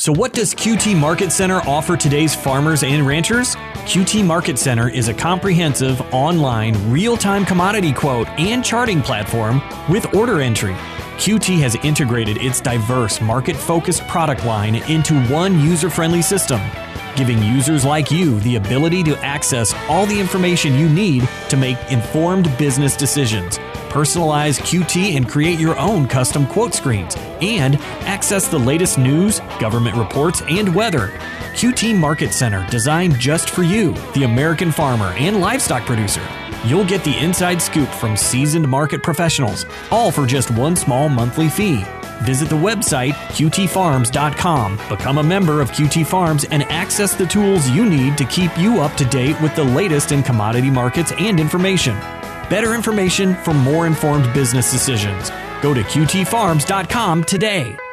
So what does QT Market Center offer today's farmers and ranchers? QT Market Center is a comprehensive, online, real-time commodity quote and charting platform with order entry. QT has integrated its diverse, market-focused product line into one user-friendly system, giving users like you the ability to access all the information you need to make informed business decisions, personalize QT and create your own custom quote screens, and access the latest news, government reports, and weather. QT Market Center, designed just for you, the American farmer and livestock producer. You'll get the inside scoop from seasoned market professionals, all for just one small monthly fee. Visit the website qtfarms.com, become a member of QT Farms, and access the tools you need to keep you up to date with the latest in commodity markets and information. Better information for more informed business decisions. Go to qtfarms.com today.